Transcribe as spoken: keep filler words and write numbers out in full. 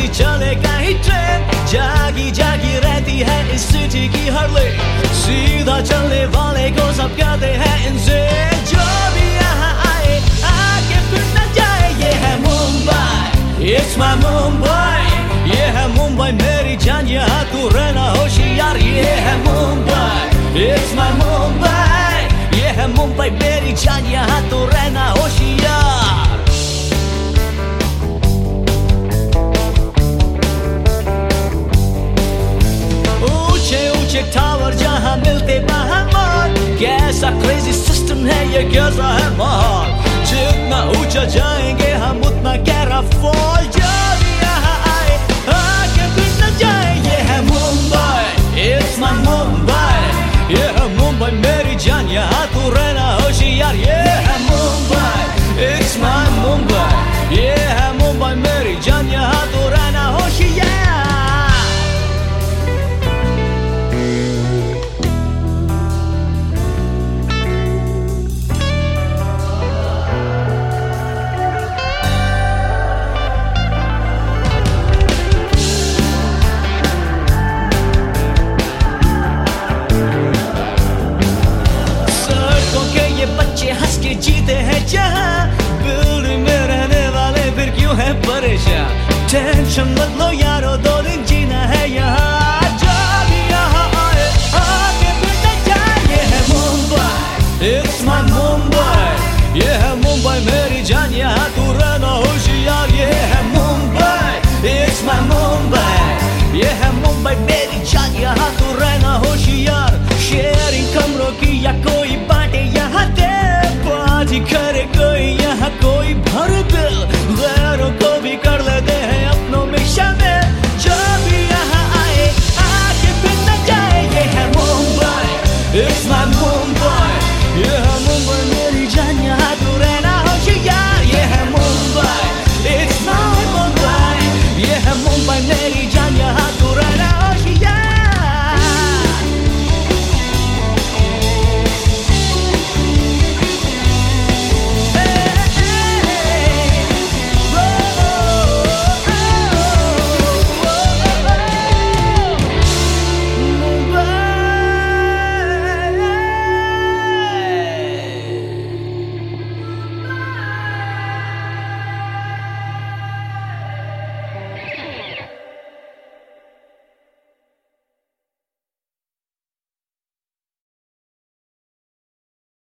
चलेगा ही ट्रेन, जागी जागी रहती है इस सिटी की हर लेन, सीधा चलने वाले को सब कहते हैं इनसे, जो भी यहाँ आए आके फिर न जाए। ये है मुंबई, it's my मुंबई, ये है मुंबई मेरी जान, यहाँ तू रहना होशियार। ये है मुंबई, it's my मुंबई, ये है मुंबई मेरी जान, यहाँ तू रहना होशियार। टावर जहाँ मिलते वहाँ मॉल, कैसा क्रेजी सिस्टम है ये, कैसा है माहौल, जितना ऊंचा जाएंगे हम उतना गहरा फॉल, जो भी यहाँ आए आगे फिर न जाए। ये है मुंबई, it's my मुंबई, ये है मुंबई मेरी जान, यहाँ तू रहना होशियार। ये है मुंबई, it's my मुंबई, ये है मुंबई मेरी जान, यहाँ तू रहना होशियार। हंस के जीते हैं जहाँ, बिल्डिंग में रहने वाले फिर क्यों है परेशान, टेंशन मत लो यारो, दो दिन जीना है यहाँ।